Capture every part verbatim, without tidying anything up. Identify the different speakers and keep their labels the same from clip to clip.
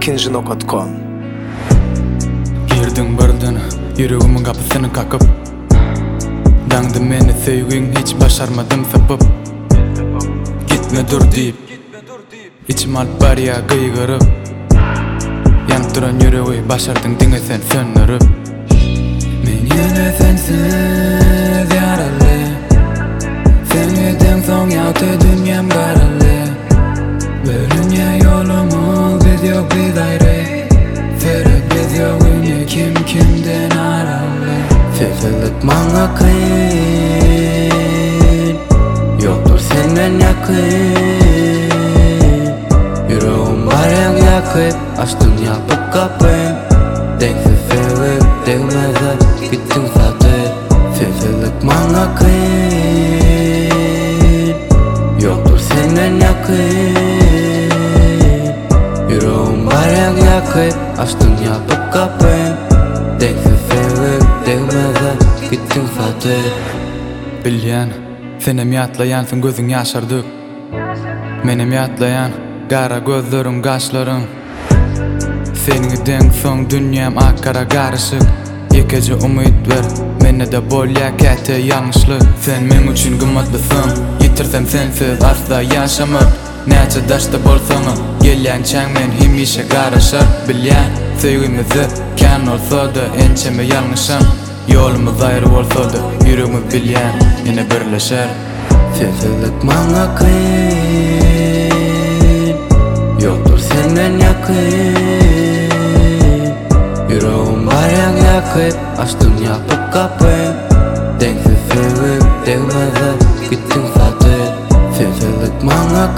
Speaker 1: ikinci nokta com.
Speaker 2: Girdim birden yüreğimin kapısını kakıp, dangdı meni sevgin hiç başarmadım sapıp. Gitme dur deyip içim alıp bar ya kıygırıp, yanıp duran yüreği başardın dine sen söndürüp. Men yine sensiz yaralı, seneden son yağdı dünyam karalı. Bölünce yolumuz biz yok biz ayrı, Ferhat biz yok yine kim kimden aralı. Sefillik bana kıyın, yoktur senden yakın. Yüreğim var yak yakıp, açtın yapıp kapın. Denksiz sevip değmezler, gittin zaten. Sefillik bana kıyın, yoktur senden yakın. Yüreğim var yak yakıp, açtın yapıp kapın. Denksiz sevip değmezler, gittin zaten. Bilyen, senem yatlayan sen gözün yaşardık. Menem yatlayan, gara gözlerim kaşlarım. Seniden son dünyam akkara karışık. Yekece umut ver, mene de bol ya kete yanlışlık. Sen men üçün kımmatlısın, yitirsem sensiz asla yaşamır. Neçe daşta bolsana, gelen çang men himişe karışır. Bilyen, sevgimizi kan olsa da ençeme yanlışım. Yolumuz ayrı olsa da yüreğimiz bilyen yine birleşer. Sensizlik bana kıyın, yoktur senden yakın. Yüreğim var yak yakıp, açtın yapıp kapın. Denksiz sevip değmezler, gittin zaten. Sensizlik bana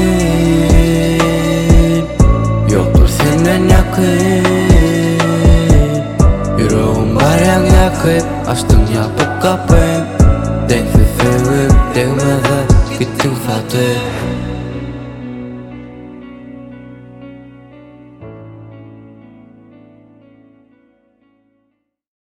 Speaker 2: kıyın, yoktur senden yakın. Yüreğim var yak yakıp, açtın yapıp kapın. Denksiz sevip değmezler, gittin zaten.